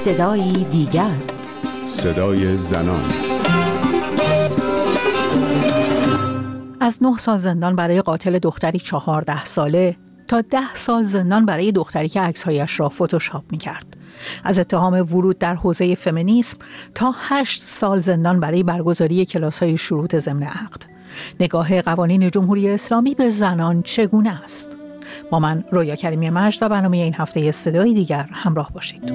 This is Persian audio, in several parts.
صدای دیگر، صدای زنان. از 9 سال زندان برای قاتل دختری 14 ساله تا 10 سال زندان برای دختری که عکس‌هایش را فتوشاپ می‌کرد. از اتهام ورود در حوزه فمینیسم تا 8 سال زندان برای برگزاری کلاس‌های شروط ضمن عقد. نگاه قوانین جمهوری اسلامی به زنان چگونه است؟ با من رویا کریمی مجد و برنامه این هفته صدای دیگر همراه باشید.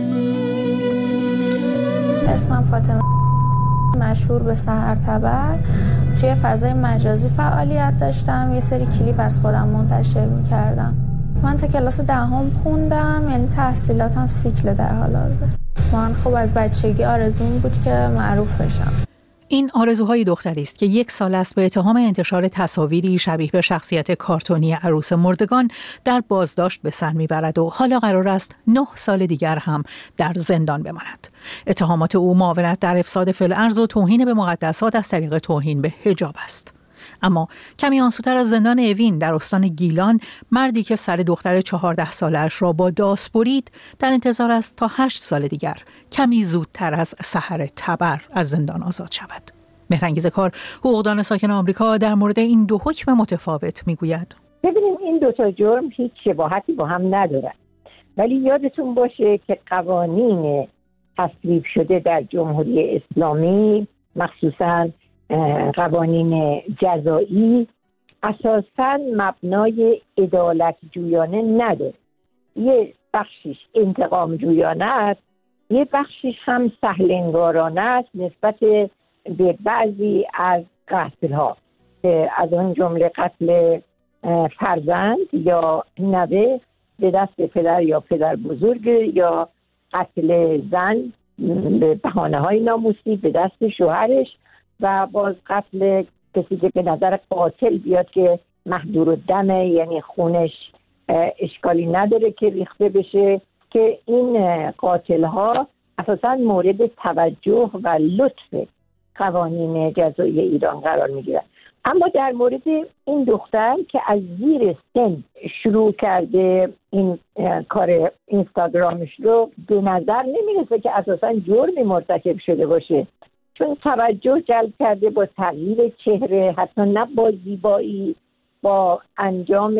اسمم فاطمه، مشهور به سحر تبر. توی فضای مجازی فعالیت داشتم، یه سری کلیپ از خودم منتشر می‌کردم. من تا کلاس 10 خوندم، یعنی تحصیلاتم سیکل در حال حاضر. من خب از بچگی آرزوم بود که معروف بشم. این آرزوهای دختری است که 1 سال است به اتهام انتشار تصاویری شبیه به شخصیت کارتونی عروس مردگان در بازداشت به سر میبرد و حالا قرار است 9 سال دیگر هم در زندان بماند. اتهامات او معاونت در افساد فی‌الارض و توهین به مقدسات از طریق توهین به حجاب است. اما کمی آنسوتر از زندان اوین در استان گیلان، مردی که سر دختر 14 سالش را با داس برید در انتظار است تا 8 سال دیگر کمی زودتر از سحر تبر از زندان آزاد شود. مهرانگیز کار، حقوقدان ساکن آمریکا، در مورد این دو حکم متفاوت میگوید: ببینیم این دو تا جرم هیچ شباهتی با هم ندارن، ولی یادتون باشه که قوانین تصویب شده در جمهوری اسلامی، مخصوصاً قوانین جزایی، اساساً مبنای عدالت جویانه نداره. یه بخشش انتقام جویانه است، یه بخشش هم سهلنگارانه است نسبت به بعضی از قتل‌ها، از اون جمله قتل فرزند یا نوه به دست پدر یا پدر بزرگ، یا قتل زن به بهانه‌های ناموسی به دست شوهرش، و باز قتل کسی که به نظر قاتل بیاد که محضور الدمه، یعنی خونش اشکالی نداره که ریخته بشه، که این قاتل ها اساساً مورد توجه و لطف قوانین جزایی ایران قرار میگیرن. اما در مورد این دختر که از زیر سن شروع کرده این کار اینستاگرامش رو، به نظر نمیرسه که اساساً جرمی مرتکب شده باشه، چون توجه جلب کرده با تغییر چهره، حتی نه با زیبایی، با انجام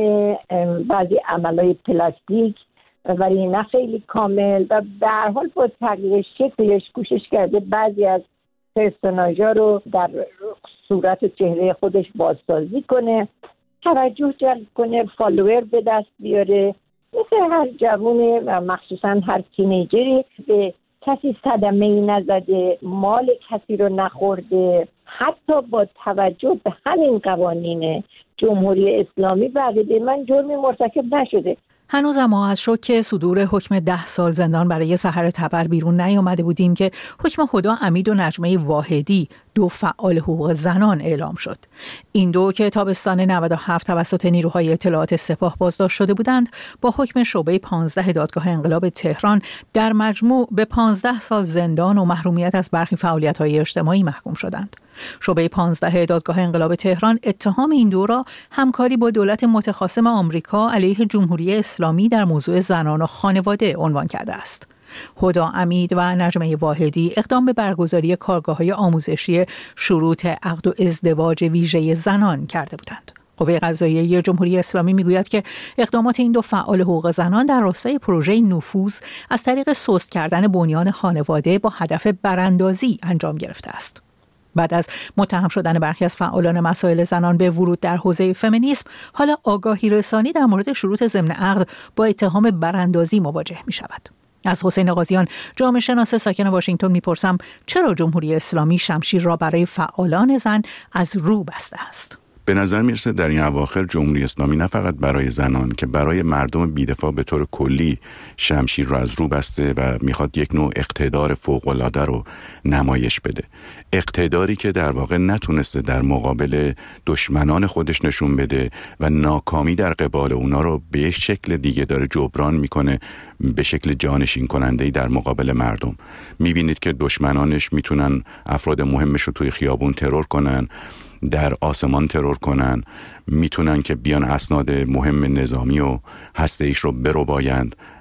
بعضی عملهای پلاستیک ولی نه خیلی کامل، و به هر حال با تغییر شکلش کوشش کرده بعضی از پرسوناژها رو در صورت و چهره خودش بازسازی کنه، توجه جلب کنه، فالوور به دست بیاره، مثل هر جوونه و مخصوصا هر تینیجری به کسی صدمه‌ای نزده، مال کسی رو نخورده، حتی با توجه به همین قوانین جمهوری اسلامی به عقیده من جرمی مرتکب نشده. هنوز اما از شوک صدور حکم 10 سال زندان برای سحر تبر بیرون نیامده بودیم که حکم هدی امید و نجمه واحدی، 2 فعال حقوق زنان، اعلام شد. این دو که تابستان 97 توسط نیروهای اطلاعات سپاه بازداشت شده بودند، با حکم شعبه 15 دادگاه انقلاب تهران در مجموع به 15 سال زندان و محرومیت از برخی فعالیت‌های اجتماعی محکوم شدند. شعبه 15 دادگاه انقلاب تهران اتهام این دو را همکاری با دولت متخاصم آمریکا علیه جمهوری اسلامی در موضوع زنان و خانواده عنوان کرده است. هدی امید و نجمه واحدی اقدام به برگزاری کارگاه‌های آموزشی شروط عقد و ازدواج ویژه زنان کرده بودند. قوه قضاییه جمهوری اسلامی میگوید که اقدامات این دو فعال حقوق زنان در راستای پروژه نفوذ از طریق سست کردن بنیان خانواده با هدف براندازی انجام گرفته است. بعد از متهم شدن برخی از فعالان مسائل زنان به ورود در حوزه فمینیسم، حالا آگاهی رسانی در مورد شروط ضمن عقد با اتهام براندازی مواجه می شود. از حسین قاضیان، جامعه شناس ساکن واشنگتن، میپرسم چرا جمهوری اسلامی شمشیر را برای فعالان زن از رو بسته است؟ به نظر میرسه در این اواخر جمهوری اسلامی نه فقط برای زنان که برای مردم بی‌دفاع به طور کلی شمشیر رو از رو بسته و میخواد یک نوع اقتدار فوق‌العاده رو نمایش بده. اقتداری که در واقع نتونسته در مقابل دشمنان خودش نشون بده و ناکامی در قبال اونا رو به یک شکل دیگه داره جبران میکنه، به شکل جانشین کننده‌ای در مقابل مردم. میبینید که دشمنانش میتونن افراد مهمش رو توی خیابون ترور کنن، در آسمان ترور کنن، میتونن که بیان اسناد مهم نظامی و هسته‌ایش رو بربایند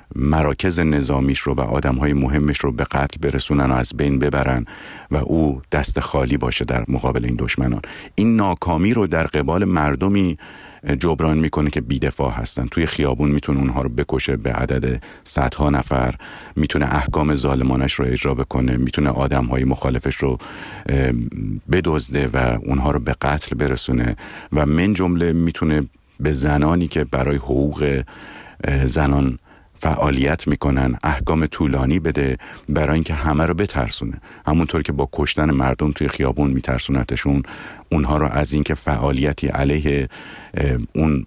مراکز نظامیش رو و آدم‌های مهمش رو به قتل برسونن و از بین ببرن و او دست خالی باشه در مقابل این دشمنان. این ناکامی رو در قبال مردمی جبران میکنه که بی‌دفاع هستن. توی خیابون میتونه اونها رو بکشه به عدد صدها نفر، میتونه احکام ظالمانش رو اجرا بکنه، میتونه آدم‌های مخالفش رو بدزده و اونها رو به قتل برسونه و من جمله میتونه به زنانی که برای حقوق زنان فعالیت میکنن احکام طولانی بده برای اینکه همه رو بترسونه. همونطور که با کشتن مردم توی خیابون میترسونتشون، اونها رو از اینکه فعالیتی علیه اون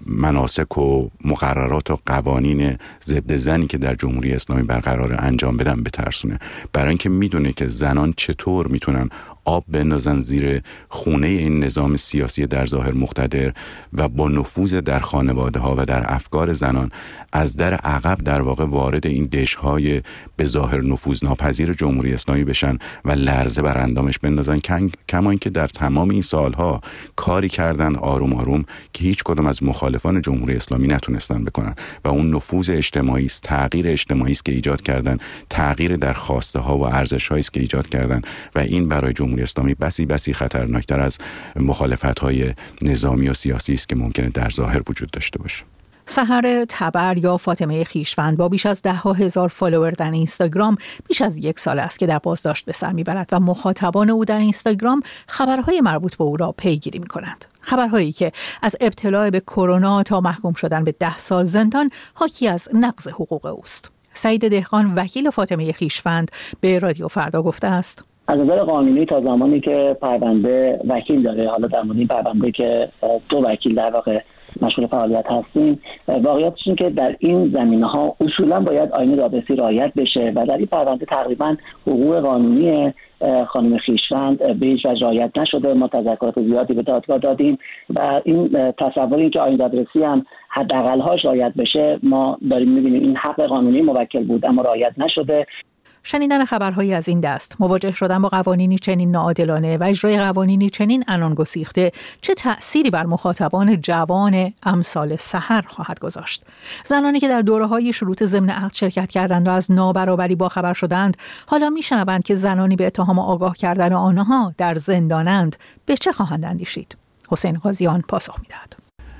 مناسک و مقررات و قوانین ضد زنی که در جمهوری اسلامی برقرار انجام بدن بترسونه. برای اینکه میدونه که زنان چطور میتونن آب بندازن زیر خونه این نظام سیاسی در ظاهر مقتدر و با نفوذ در خانواده ها و در افکار زنان از در عقب در واقع وارد این دشهای به ظاهر نفوذناپذیر جمهوری اسلامی بشن و لرزه بر اندامش بندازن. کما اینکه در تمام این سالها کاری کردن آروم آروم که هیچ کدوم از مخالفان جمهوری اسلامی نتونستن بکنن و اون نفوذ اجتماعی است، تغییر اجتماعی است که ایجاد کردن، تغییر در خواسته ها و ارزش هایی است که ایجاد کردن و این برای جمهوری اسلامی بسی خطرناکتر از مخالفت های نظامی و سیاسی است که ممکنه در ظاهر وجود داشته باشه. سحر تبر یا فاطمه خویشوند با بیش از 10,000 فالوور در اینستاگرام بیش از 1 سال است که در بازداشت به سر میبرد و مخاطبان او در اینستاگرام خبرهای مربوط به او را پیگیری میکنند. خبرهایی که از ابتلا به کرونا تا محکوم شدن به 10 سال زندان حاکی از نقض حقوق اوست. سعید دهقان وکیل فاطمه خویشوند به رادیو فردا گفته است: از نظر قانونی تا زمانی که پرونده وکیل داره، حالا در مورد این پرونده که 2 وکیل در واقع مشغول فعالیت هستیم، واقعیتش اینه که در این زمینه‌ها اصولا باید آیین دادرسی رعایت بشه و در این پرونده تقریبا حقوق قانونی خانم خویشوند به هیچ وجه رعایت نشده. ما تذکرات زیادی به دادگاه دادیم و این تصور این که آیین دادرسی هم حداقل‌هاش رعایت بشه، ما داریم می‌بینیم این حق قانونی موکل بود اما رعایت نشده. شنیدن خبرهایی از این دست، مواجه شدن با قوانینی چنین ناعادلانه و اجرای قوانینی چنین عنان‌گسیخته چه تأثیری بر مخاطبان جوان امثال سحر خواهد گذاشت؟ زنانی که در دوره‌های شروط ضمن عقد شرکت کردند و از نابرابری باخبر شدند، حالا می‌شنوند که زنانی به اتهام آگاه کردن آنها در زندانند، به چه خواهند اندیشید؟ حسین قاضیان پاسخ می‌دهد.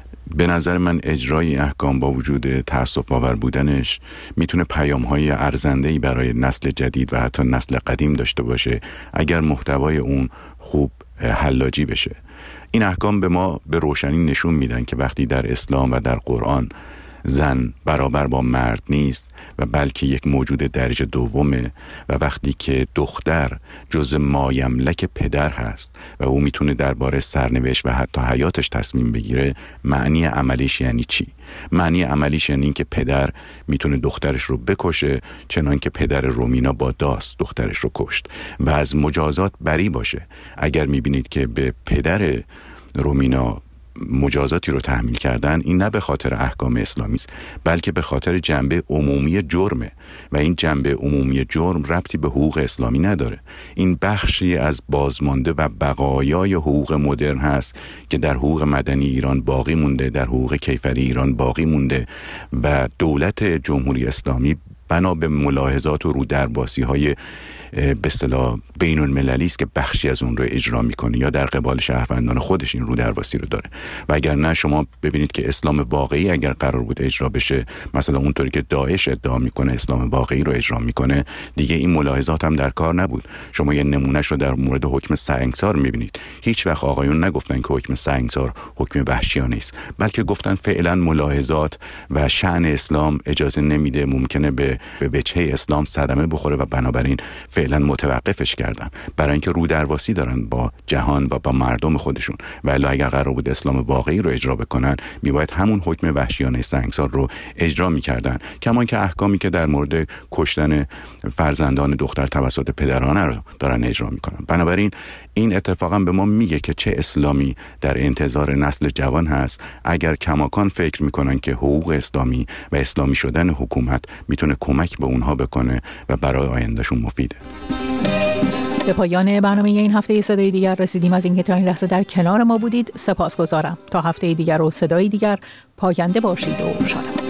به نظر من اجرای احکام با وجود تأسف آور بودنش میتونه پیام‌های ارزنده‌ای برای نسل جدید و حتی نسل قدیم داشته باشه اگر محتوای اون خوب حلاجی بشه. این احکام به ما به روشنی نشون میدن که وقتی در اسلام و در قرآن زن برابر با مرد نیست و بلکه یک موجود درجه دومه و وقتی که دختر جزء مایملک پدر هست و او میتونه درباره سرنوشت و حتی حیاتش تصمیم بگیره، معنی عملیش یعنی چی؟ معنی عملیش یعنی این که پدر میتونه دخترش رو بکشه، چنان که پدر رومینا با داس دخترش رو کشت و از مجازات بری باشه. اگر میبینید که به پدر رومینا مجازاتی رو تحمیل کردن، این نه به خاطر احکام اسلامی است بلکه به خاطر جنبه عمومی جرمه و این جنبه عمومی جرم ربطی به حقوق اسلامی نداره. این بخشی از بازمانده و بقایای حقوق مدرن هست که در حقوق مدنی ایران باقی مونده، در حقوق کیفری ایران باقی مونده و دولت جمهوری اسلامی بنا به ملاحظات و رودرباسی‌های به اصطلاح بین المللی است که بخشی از اون رو اجرا میکنه یا در قبال شهروندان خودش این رودرباسی رو داره. و اگر نه شما ببینید که اسلام واقعی اگر قرار بود اجرا بشه، مثلا اونطوری که داعش ادعا میکنه اسلام واقعی رو اجرا میکنه، دیگه این ملاحظات هم در کار نبود. شما یه نمونهش رو در مورد حکم سنگسار میبینید. هیچ وقت آقایون نگفتن که حکم سنگسار حکم وحشیانه است، بلکه گفتن فعلا ملاحظات و شأن اسلام اجازه نمیده، ممکنه به وجهه اسلام صدمه بخوره و بنابراین فعلا متوقفش کردن، برای اینکه رودرواسی دارن با جهان و با مردم خودشون. ولی اگر قرار بود اسلام واقعی رو اجرا بکنن، میباید همون حکم وحشیانه سنگسار رو اجرا میکردن، کما اینکه احکامی که در مورد کشتن فرزندان دختر توسط پدرانه رو دارن اجرا میکنن. بنابراین این اتفاقا به ما میگه که چه اسلامی در انتظار نسل جوان هست اگر کماکان فکر میکنن که حقوق اسلامی و اسلامی شدن حکومت میتونه کمک به اونها بکنه و برای آیندهشون مفیده. به پایان برنامه این هفته صدای دیگر رسیدیم. از اینکه تا این لحظه در کنار ما بودید سپاسگزارم. تا هفته دیگر و صدای دیگر، پاینده باشید و شاد.